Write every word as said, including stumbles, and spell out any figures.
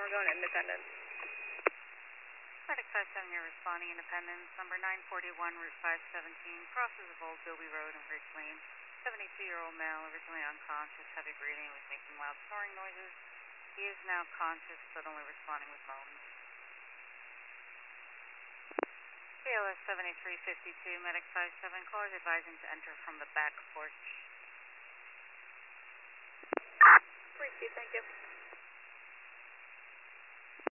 we're going to Independence. Medic five seven, you're responding Independence. Number nine forty-one, Route five seventeen, crosses of Old Bilby Road and Ridge Lane. seventy-two-year-old male, originally unconscious, heavy breathing, was making loud snoring noises. He is now conscious, but only responding with moans. B L S seventy-three fifty-two, Medic five seven, callers advising to enter from the back porch. Received, thank you.